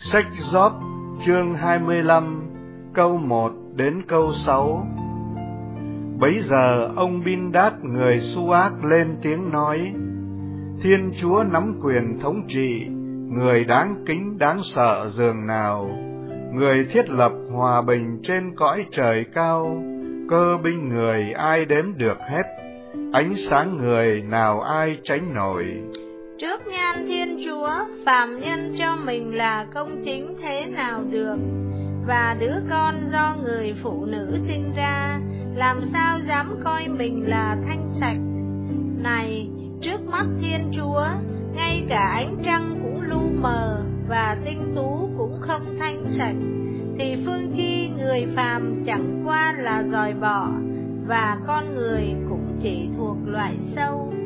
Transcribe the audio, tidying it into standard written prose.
Sách Gióp chương 25 câu 1 đến câu 6. Bấy giờ ông Bin-đát người Su-ác lên tiếng nói: Thiên Chúa nắm quyền thống trị, người đáng kính đáng sợ dường nào. Người thiết lập hòa bình trên cõi trời cao, cơ binh người ai đếm được hết, ánh sáng người nào ai tránh nổi. Trước nhan Thiên Chúa, phàm nhân cho mình là công chính thế nào được, và đứa con do người phụ nữ sinh ra, làm sao dám coi mình là thanh sạch. Này, trước mắt Thiên Chúa, ngay cả ánh trăng cũng lu mờ, và tinh tú cũng không thanh sạch, thì phương chi người phàm chẳng qua là giòi bọ, và con người cũng chỉ thuộc loại sâu.